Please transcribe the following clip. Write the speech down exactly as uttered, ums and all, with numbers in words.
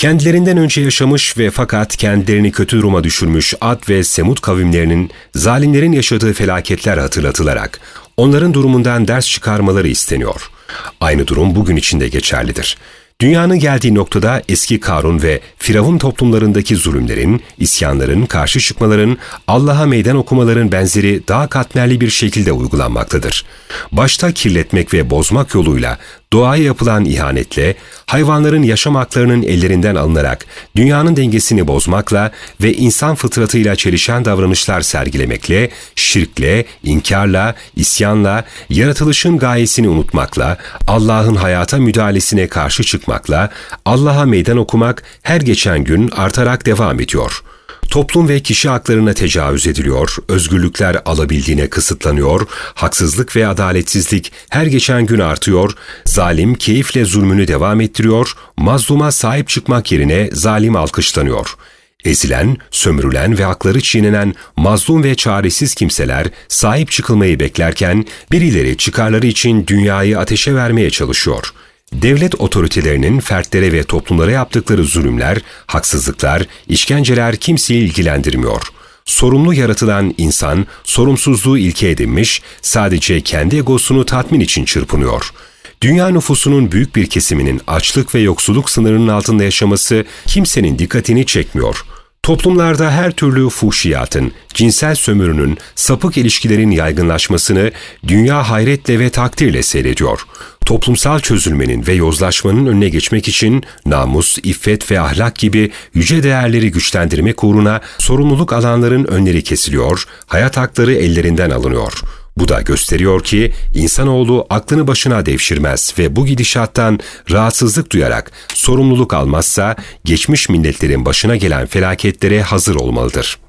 Kendilerinden önce yaşamış ve fakat kendilerini kötü duruma düşürmüş Ad ve Semud kavimlerinin, zalimlerin yaşadığı felaketler hatırlatılarak onların durumundan ders çıkarmaları isteniyor. Aynı durum bugün için de geçerlidir. Dünyanın geldiği noktada eski Karun ve Firavun toplumlarındaki zulümlerin, isyanların, karşı çıkmaların, Allah'a meydan okumaların benzeri daha katmerli bir şekilde uygulanmaktadır. Başta kirletmek ve bozmak yoluyla, doğaya yapılan ihanetle, hayvanların yaşam haklarının ellerinden alınarak dünyanın dengesini bozmakla ve insan fıtratıyla çelişen davranışlar sergilemekle, şirkle, inkarla, isyanla, yaratılışın gayesini unutmakla, Allah'ın hayata müdahalesine karşı çıkmakla, Allah'a meydan okumak her geçen gün artarak devam ediyor. Toplum ve kişi haklarına tecavüz ediliyor, özgürlükler alabildiğine kısıtlanıyor, haksızlık ve adaletsizlik her geçen gün artıyor, zalim keyifle zulmünü devam ettiriyor, mazluma sahip çıkmak yerine zalim alkışlanıyor. Ezilen, sömürülen ve hakları çiğnenen mazlum ve çaresiz kimseler sahip çıkılmayı beklerken birileri çıkarları için dünyayı ateşe vermeye çalışıyor. Devlet otoritelerinin fertlere ve toplumlara yaptıkları zulümler, haksızlıklar, işkenceler kimseyi ilgilendirmiyor. Sorumlu yaratılan insan, sorumsuzluğu ilke edinmiş, sadece kendi egosunu tatmin için çırpınıyor. Dünya nüfusunun büyük bir kesiminin açlık ve yoksulluk sınırının altında yaşaması kimsenin dikkatini çekmiyor. Toplumlarda her türlü fuhşiyatın, cinsel sömürünün, sapık ilişkilerin yaygınlaşmasını dünya hayretle ve takdirle seyrediyor. Toplumsal çözülmenin ve yozlaşmanın önüne geçmek için namus, iffet ve ahlak gibi yüce değerleri güçlendirmek uğruna sorumluluk alanların önleri kesiliyor, hayat hakları ellerinden alınıyor. Bu da gösteriyor ki insanoğlu aklını başına devşirmez ve bu gidişattan rahatsızlık duyarak sorumluluk almazsa geçmiş milletlerin başına gelen felaketlere hazır olmalıdır.